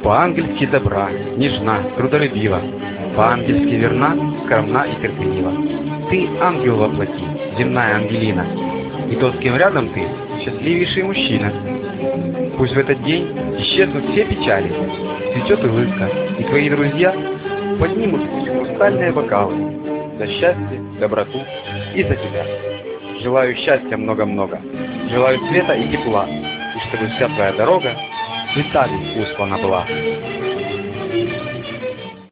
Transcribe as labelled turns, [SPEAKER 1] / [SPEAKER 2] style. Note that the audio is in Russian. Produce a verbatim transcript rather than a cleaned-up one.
[SPEAKER 1] По-ангельски добра, нежна, трудолюбива, по-ангельски верна, скромна и терпелива. Ты ангел во плоти, земная Ангелина, и тот, с кем рядом ты, счастливейший мужчина. Пусть в этот день исчезнут все печали, цветет улыбка, и твои друзья поднимут хрустальные бокалы за счастье, доброту и за тебя. Желаю счастья много-много, желаю света и тепла, и чтобы вся твоя дорога цветами устлана была.